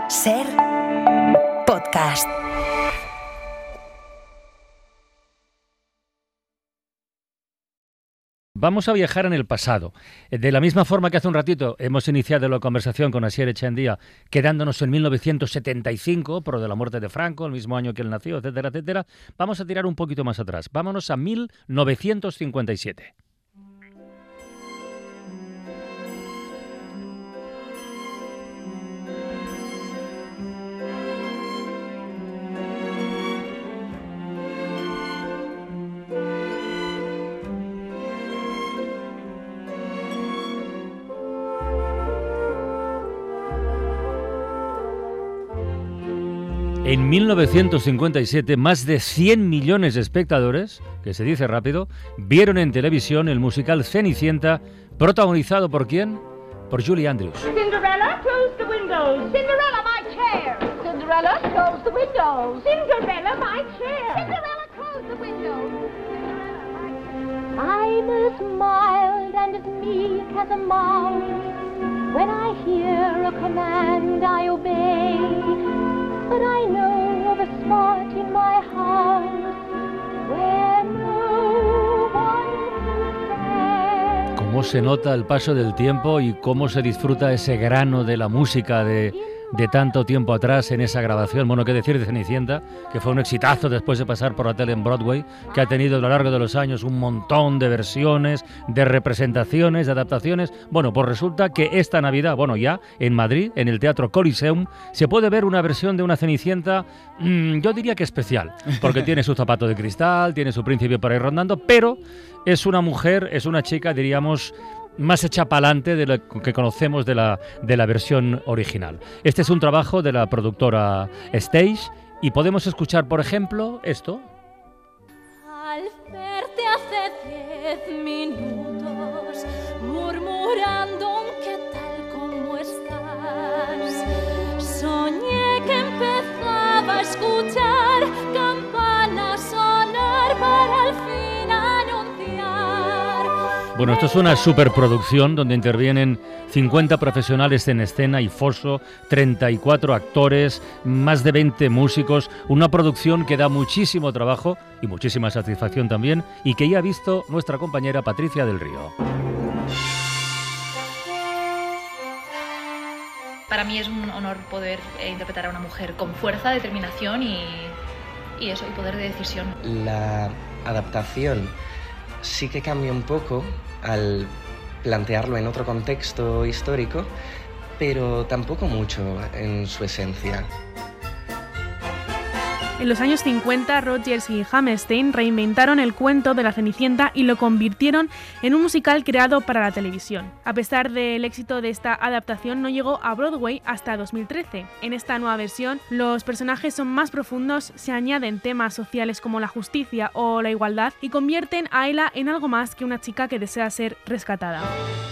Ser podcast. Vamos a viajar en el pasado. De la misma forma que hace un ratito hemos iniciado la conversación con Asier Echandía, quedándonos en 1975, por lo de la muerte de Franco, el mismo año que él nació, etcétera, etcétera, vamos a tirar un poquito más atrás. Vámonos a 1957. En 1957, más de 100 millones de espectadores, que se dice rápido, vieron en televisión el musical Cenicienta, protagonizado ¿por quién? Por Julie Andrews. Cinderella, close the windows. Cinderella, my chair. Cinderella, close the windows. Cinderella, my chair. Cinderella, close the windows. I'm as mild and as meek as a mouse. When I hear a command, I obey. But I know of a spot in my house where no one can stand. Cómo se nota el paso del tiempo y cómo se disfruta ese grano de la música de tanto tiempo atrás en esa grabación. Bueno, qué decir de Cenicienta, que fue un exitazo después de pasar por la tele en Broadway, que ha tenido a lo largo de los años un montón de versiones, de representaciones, de adaptaciones. Bueno, pues resulta que esta Navidad, bueno, ya en Madrid, en el Teatro Coliseum, se puede ver una versión de una Cenicienta, yo diría que especial, porque tiene su zapato de cristal, tiene su príncipe por ahí rondando, pero es una mujer, es una chica, diríamos, más hecha pa'lante de lo que conocemos de la versión original. Este es un trabajo de la productora Stage y podemos escuchar, por ejemplo, esto. Al verte hace 10 minutos, murmurando qué tal como estás, soñé que empezaba a escuchar campanas sonar para al fin anunciar. Bueno, esto es una superproducción donde intervienen 50 profesionales en escena y foso, 34 actores, más de 20 músicos, una producción que da muchísimo trabajo y muchísima satisfacción también y que ya ha visto nuestra compañera Patricia del Río. Para mí es un honor poder interpretar a una mujer con fuerza, determinación y poder de decisión. La adaptación sí que cambia un poco al plantearlo en otro contexto histórico, pero tampoco mucho en su esencia. En los años 50, Rodgers y Hammerstein reinventaron el cuento de la Cenicienta y lo convirtieron en un musical creado para la televisión. A pesar del éxito de esta adaptación, no llegó a Broadway hasta 2013. En esta nueva versión, los personajes son más profundos, se añaden temas sociales como la justicia o la igualdad y convierten a Ella en algo más que una chica que desea ser rescatada.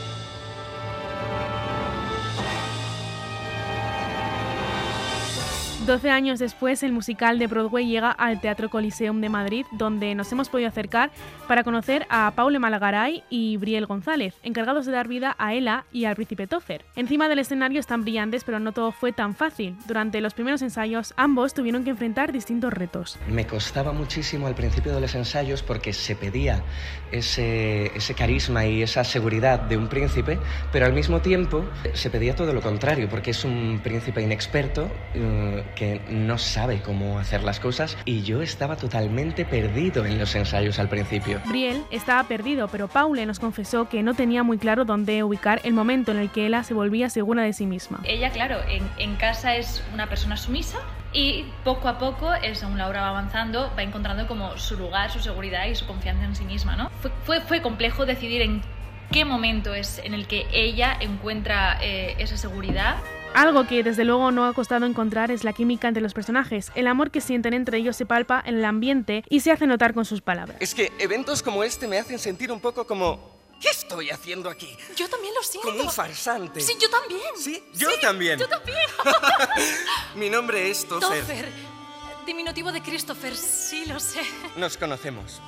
Doce años después, el musical de Broadway llega al Teatro Coliseum de Madrid, donde nos hemos podido acercar para conocer a Paule Malagaray y Brielle González, encargados de dar vida a Ella y al príncipe Topher. Encima del escenario están brillantes, pero no todo fue tan fácil. Durante los primeros ensayos, ambos tuvieron que enfrentar distintos retos. Me costaba muchísimo al principio de los ensayos porque se pedía ese carisma y esa seguridad de un príncipe, pero al mismo tiempo se pedía todo lo contrario, porque es un príncipe inexperto que no sabe cómo hacer las cosas y yo estaba totalmente perdido en los ensayos al principio. Brielle estaba perdido, pero Paule nos confesó que no tenía muy claro dónde ubicar el momento en el que Ella se volvía segura de sí misma. Ella, claro, en casa es una persona sumisa y poco a poco, según Laura va avanzando, va encontrando como su lugar, su seguridad y su confianza en sí misma, ¿no? Fue complejo decidir en qué momento es en el que ella encuentra esa seguridad. Algo que desde luego no ha costado encontrar es la química entre los personajes. El amor que sienten entre ellos se palpa en el ambiente y se hace notar con sus palabras. Es que eventos como este me hacen sentir un poco como... ¿Qué estoy haciendo aquí? Yo también lo siento. Como un farsante. Sí, yo también. ¿Sí? Yo también. Yo también. Mi nombre es Topher. Topher. Diminutivo de Christopher, sí lo sé. Nos conocemos.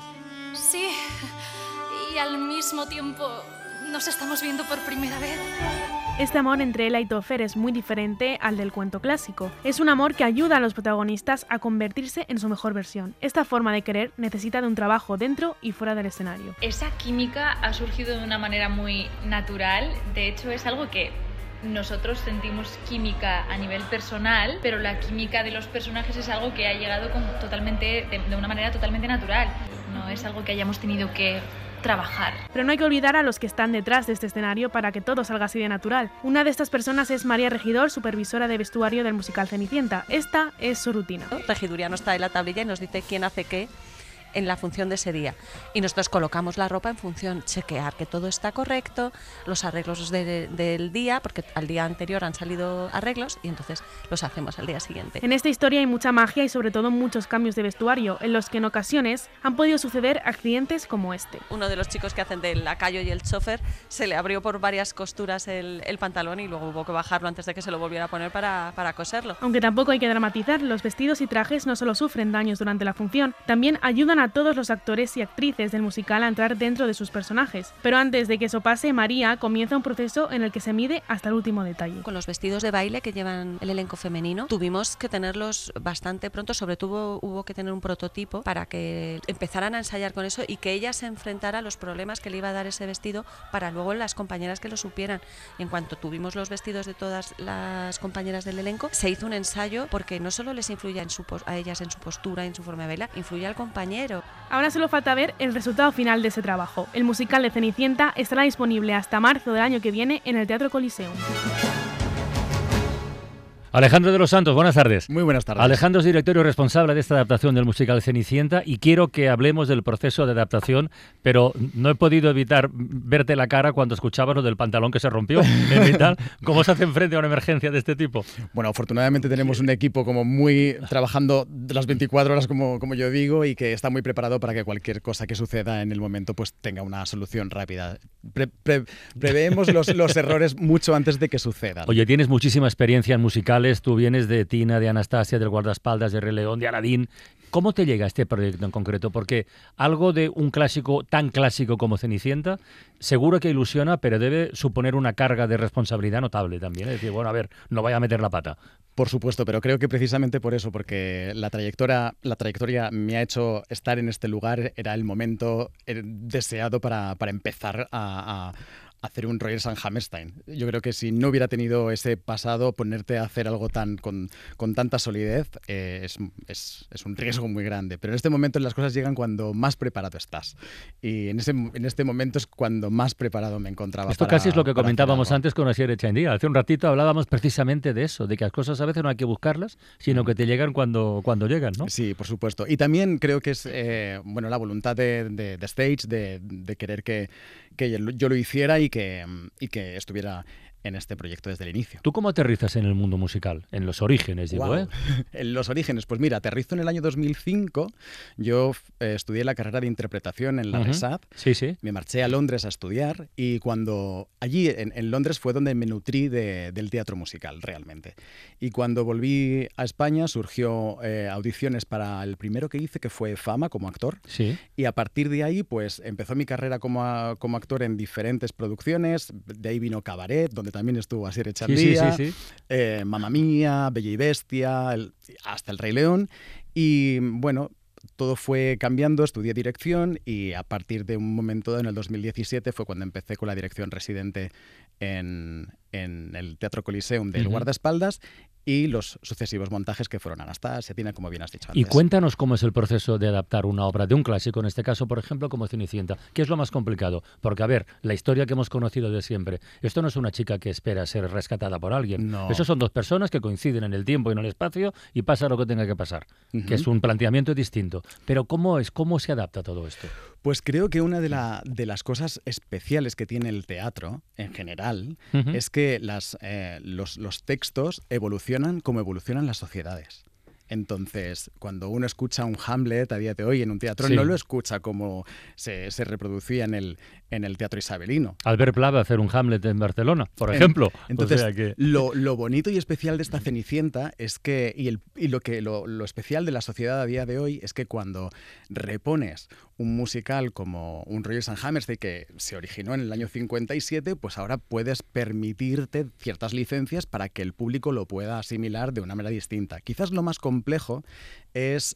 Sí. Y al mismo tiempo nos estamos viendo por primera vez. Este amor entre Ella y Topher es muy diferente al del cuento clásico. Es un amor que ayuda a los protagonistas a convertirse en su mejor versión. Esta forma de querer necesita de un trabajo dentro y fuera del escenario. Esa química ha surgido de una manera muy natural. De hecho, es algo que nosotros sentimos química a nivel personal, pero la química de los personajes es algo que ha llegado de una manera totalmente natural. No es algo que hayamos tenido que trabajar. Pero no hay que olvidar a los que están detrás de este escenario para que todo salga así de natural. Una de estas personas es María Regidor, supervisora de vestuario del musical Cenicienta. Esta es su rutina. Regiduría nos trae la tablilla y nos dice quién hace qué en la función de ese día. Y nosotros colocamos la ropa en función, chequear que todo está correcto, los arreglos del día, porque al día anterior han salido arreglos y entonces los hacemos al día siguiente. En esta historia hay mucha magia y sobre todo muchos cambios de vestuario, en los que en ocasiones han podido suceder accidentes como este. Uno de los chicos que hacen del lacayo y el chofer se le abrió por varias costuras el pantalón y luego hubo que bajarlo antes de que se lo volviera a poner para coserlo. Aunque tampoco hay que dramatizar, los vestidos y trajes no solo sufren daños durante la función, también ayudan a todos los actores y actrices del musical a entrar dentro de sus personajes. Pero antes de que eso pase, María comienza un proceso en el que se mide hasta el último detalle. Con los vestidos de baile que llevan el elenco femenino, tuvimos que tenerlos bastante pronto, sobre todo hubo que tener un prototipo para que empezaran a ensayar con eso y que ella se enfrentara a los problemas que le iba a dar ese vestido para luego las compañeras que lo supieran. En cuanto tuvimos los vestidos de todas las compañeras del elenco, se hizo un ensayo porque no solo les influye a ellas en su postura, en su forma de bailar, influye al compañero. Ahora solo falta ver el resultado final de ese trabajo. El musical de Cenicienta estará disponible hasta marzo del año que viene en el Teatro Coliseum. Alejandro de los Santos, buenas tardes. Muy buenas tardes. Alejandro es director y responsable de esta adaptación del musical Cenicienta y quiero que hablemos del proceso de adaptación, pero no he podido evitar verte la cara cuando escuchabas lo del pantalón que se rompió. ¿Cómo se hace frente a una emergencia de este tipo? Bueno, afortunadamente tenemos un equipo como muy trabajando las 24 horas, como yo digo, y que está muy preparado para que cualquier cosa que suceda en el momento pues tenga una solución rápida. Preveemos los errores mucho antes de que sucedan. Oye, tienes muchísima experiencia en musicales. Tú vienes de Tina, de Anastasia, del Guardaespaldas, de Rey León, de Aladín. ¿Cómo te llega este proyecto en concreto? Porque algo de un clásico tan clásico como Cenicienta seguro que ilusiona, pero debe suponer una carga de responsabilidad notable también. Es decir, bueno, a ver, no vaya a meter la pata. Por supuesto, pero creo que precisamente por eso, porque la trayectoria me ha hecho estar en este lugar, era el momento deseado para empezar a hacer un Roger St. Hammerstein. Yo creo que si no hubiera tenido ese pasado, ponerte a hacer algo con tanta solidez es un riesgo muy grande. Pero en este momento las cosas llegan cuando más preparado estás. Y en este momento es cuando más preparado me encontraba. Esto casi es lo que comentábamos antes con Asier Echaendía. Hace un ratito hablábamos precisamente de eso, de que las cosas a veces no hay que buscarlas, sino que te llegan cuando llegan, ¿no? Sí, por supuesto. Y también creo que es la voluntad de Stage de querer que yo lo hiciera y que estuviera en este proyecto desde el inicio. ¿Tú cómo aterrizas en el mundo musical? En los orígenes, digo, wow. En los orígenes, pues mira, aterrizo en el año 2005. Yo estudié la carrera de interpretación en la RESAD. Sí, sí. Me marché a Londres a estudiar y cuando allí en Londres fue donde me nutrí del teatro musical realmente. Y cuando volví a España surgió audiciones para el primero que hice, que fue Fama como actor. Sí. Y a partir de ahí pues empezó mi carrera como actor en diferentes producciones. De ahí vino Cabaret, donde también estuvo Asier Echaendía, sí. Mamma Mía, Bella y Bestia, hasta El Rey León. Y bueno, todo fue cambiando, estudié dirección y a partir de un momento en el 2017 fue cuando empecé con la dirección residente en el Teatro Coliseum del Guardaespaldas y los sucesivos montajes que fueron Anastasia, Tina, como bien has dicho antes. Y cuéntanos cómo es el proceso de adaptar una obra de un clásico, en este caso, por ejemplo, como Cenicienta. ¿Qué es lo más complicado? Porque, a ver, la historia que hemos conocido de siempre, esto no es una chica que espera ser rescatada por alguien. No. Esos son dos personas que coinciden en el tiempo y en el espacio y pasa lo que tenga que pasar, que es un planteamiento distinto. Pero ¿cómo se adapta todo esto? Pues creo que una de las cosas especiales que tiene el teatro en general es que los textos evolucionan como evolucionan las sociedades. Entonces, cuando uno escucha un Hamlet a día de hoy en un teatro, no lo escucha como se reproducía en en el Teatro Isabelino. Albert Pla va a hacer un Hamlet en Barcelona, por ejemplo. Entonces, o sea que... lo bonito y especial de esta Cenicienta es que, lo especial de la sociedad a día de hoy es que cuando repones un musical como un Rodgers and Hammerstein que se originó en el año 57, pues ahora puedes permitirte ciertas licencias para que el público lo pueda asimilar de una manera distinta. Quizás lo más complejo es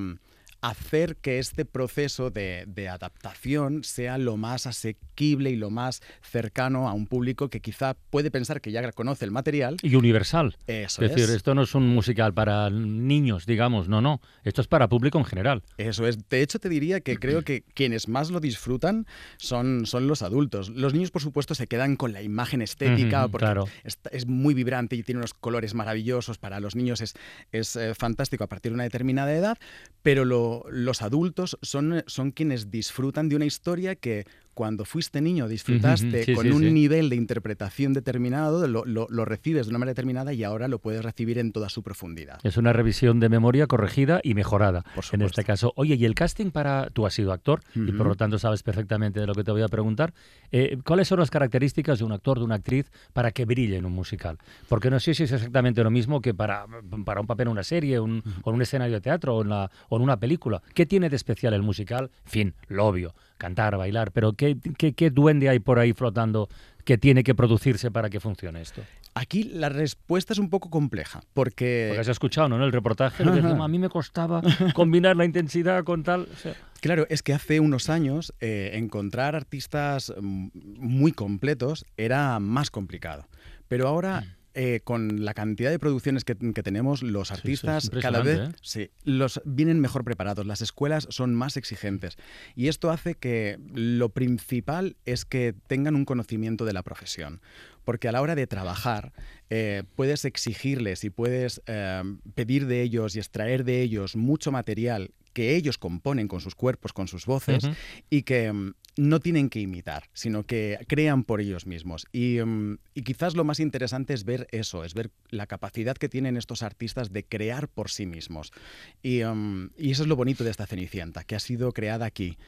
hacer que este proceso de adaptación sea lo más asequible y lo más cercano a un público que quizá puede pensar que ya conoce el material. Y universal. Eso es decir, esto no es un musical para niños, digamos, no. Esto es para público en general. Eso es. De hecho, te diría que creo que quienes más lo disfrutan son los adultos. Los niños, por supuesto, se quedan con la imagen estética porque claro. es muy vibrante y tiene unos colores maravillosos. Para los niños es fantástico a partir de una determinada edad, pero los adultos son quienes disfrutan de una historia que cuando fuiste niño disfrutaste con un nivel de interpretación determinado, lo recibes de una manera determinada y ahora lo puedes recibir en toda su profundidad. Es una revisión de memoria corregida y mejorada, en este caso. Oye, y el casting para... Tú has sido actor y por lo tanto sabes perfectamente de lo que te voy a preguntar. ¿Cuáles son las características de un actor, de una actriz, para que brille en un musical? Porque no sé si es exactamente lo mismo que para un papel en una serie, o en un escenario de teatro o en una película. ¿Qué tiene de especial el musical? En fin, lo obvio, cantar, bailar, pero ¿qué duende hay por ahí flotando que tiene que producirse para que funcione esto? Aquí la respuesta es un poco compleja, porque has escuchado, ¿no? En el reportaje, lo que decimos, a mí me costaba combinar la intensidad con tal... O sea. Claro, es que hace unos años encontrar artistas muy completos era más complicado, pero ahora... con la cantidad de producciones que tenemos, los artistas cada vez los vienen mejor preparados, las escuelas son más exigentes y esto hace que lo principal es que tengan un conocimiento de la profesión. Porque a la hora de trabajar puedes exigirles y puedes pedir de ellos y extraer de ellos mucho material que ellos componen con sus cuerpos, con sus voces y que no tienen que imitar, sino que crean por ellos mismos. Y quizás lo más interesante es ver eso, es ver la capacidad que tienen estos artistas de crear por sí mismos. Y eso es lo bonito de esta Cenicienta, que ha sido creada aquí,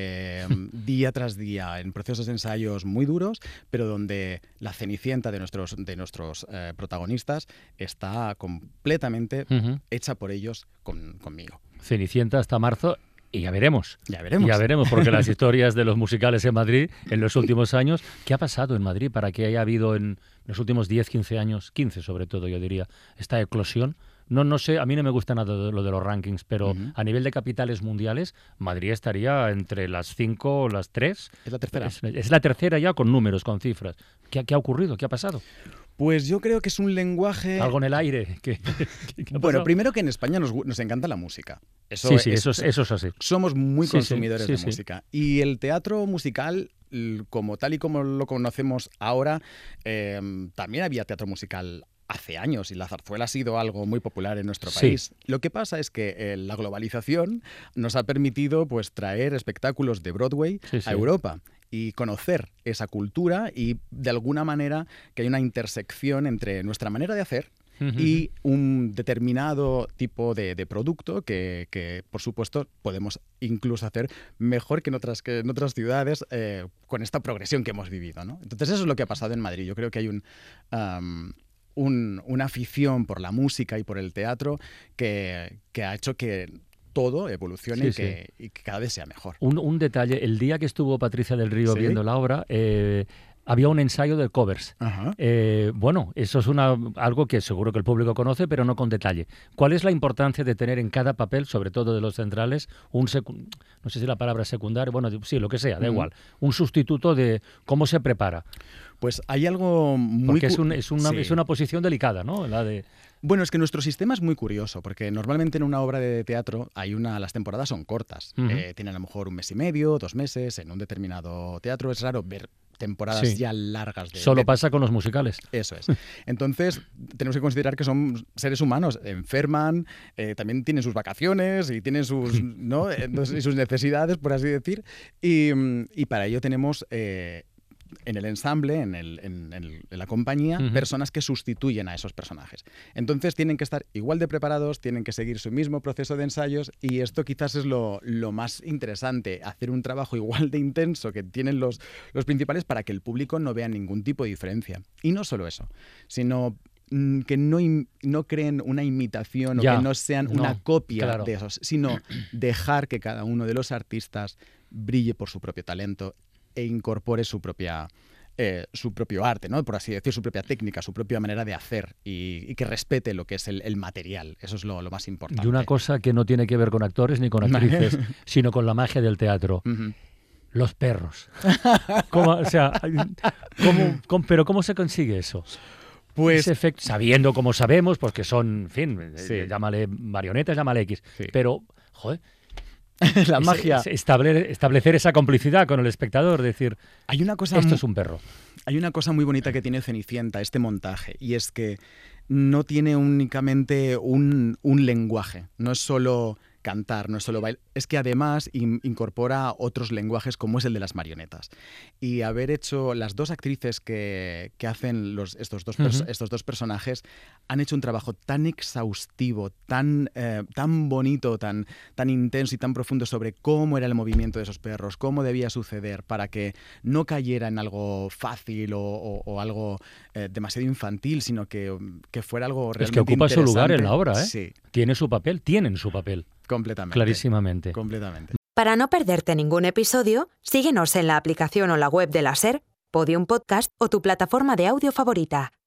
día tras día, en procesos de ensayos muy duros, pero donde la Cenicienta de nuestros protagonistas está completamente hecha por ellos conmigo. Cenicienta hasta marzo. Y ya veremos. Ya veremos. Ya veremos, porque las historias de los musicales en Madrid en los últimos años, ¿qué ha pasado en Madrid para que haya habido en los últimos 10, 15 años, 15 sobre todo, yo diría, esta eclosión? No sé, a mí no me gusta nada lo de los rankings, pero a nivel de capitales mundiales, Madrid estaría entre las 5 o las 3. Es la tercera. Es la tercera ya con números, con cifras. ¿Qué ha ocurrido? ¿Qué ha pasado? Pues yo creo que es un lenguaje... Algo en el aire. Bueno, primero que en España nos encanta la música. Eso es así. Somos muy consumidores de música. Y el teatro musical, como tal y como lo conocemos ahora, también había teatro musical hace años y la zarzuela ha sido algo muy popular en nuestro país. Lo que pasa es que la globalización nos ha permitido pues traer espectáculos de Broadway a Europa y conocer esa cultura y de alguna manera que hay una intersección entre nuestra manera de hacer y un determinado tipo de producto que, por supuesto, podemos incluso hacer mejor que en otras ciudades con esta progresión que hemos vivido, ¿no? Entonces eso es lo que ha pasado en Madrid. Yo creo que hay una afición por la música y por el teatro que ha hecho que todo evolucione y que cada vez sea mejor. Un detalle, el día que estuvo Patricia del Río viendo la obra, había un ensayo de covers. Bueno, eso es algo que seguro que el público conoce, pero no con detalle. ¿Cuál es la importancia de tener en cada papel, sobre todo de los centrales, no sé si la palabra secundario, bueno, sí, lo que sea, da igual, un sustituto de cómo se prepara? Pues hay algo muy... Porque es una posición delicada, ¿no? La de... Bueno, es que nuestro sistema es muy curioso, porque normalmente en una obra de teatro las temporadas son cortas. Tienen a lo mejor 1 mes y medio, 2 meses, en un determinado teatro. Es raro ver temporadas ya largas. Solo pasa con los musicales. Eso es. Entonces, tenemos que considerar que son seres humanos, enferman, también tienen sus vacaciones y tienen sus, ¿no? y sus necesidades, por así decir. Y para ello tenemos... en el ensamble, en la compañía, personas que sustituyen a esos personajes. Entonces tienen que estar igual de preparados, tienen que seguir su mismo proceso de ensayos, y esto quizás es lo más interesante, hacer un trabajo igual de intenso que tienen los principales para que el público no vea ningún tipo de diferencia. Y no solo eso, sino que no creen una imitación o que no sean una copia de esos, sino dejar que cada uno de los artistas brille por su propio talento e incorpore su propio arte, ¿no? Por así decir, su propia técnica, su propia manera de hacer, y que respete lo que es el material. Eso es lo más importante. Y una cosa que no tiene que ver con actores ni con actrices, sino con la magia del teatro. Los perros. ¿Pero cómo se consigue eso? Pues, ese efecto, sabiendo como sabemos, porque son, en fin, llámale marionetas, llámale X, pero, joder, la magia. Establecer esa complicidad con el espectador, decir, hay una cosa esto es un perro. Hay una cosa muy bonita que tiene Cenicienta, este montaje, y es que no tiene únicamente un lenguaje, no es solo cantar, no es solo bailar, es que además incorpora otros lenguajes como es el de las marionetas. Y haber hecho las dos actrices que hacen estos dos personajes han hecho un trabajo tan exhaustivo, tan bonito, tan intenso y tan profundo sobre cómo era el movimiento de esos perros, cómo debía suceder para que no cayera en algo fácil o algo demasiado infantil, sino que fuera algo realmente interesante. Es que ocupa su lugar en la obra, ¿eh? Sí. Tienen su papel. Completamente. Clarísimamente. Completamente. Para no perderte ningún episodio, síguenos en la aplicación o la web de la SER, Podium Podcast o tu plataforma de audio favorita.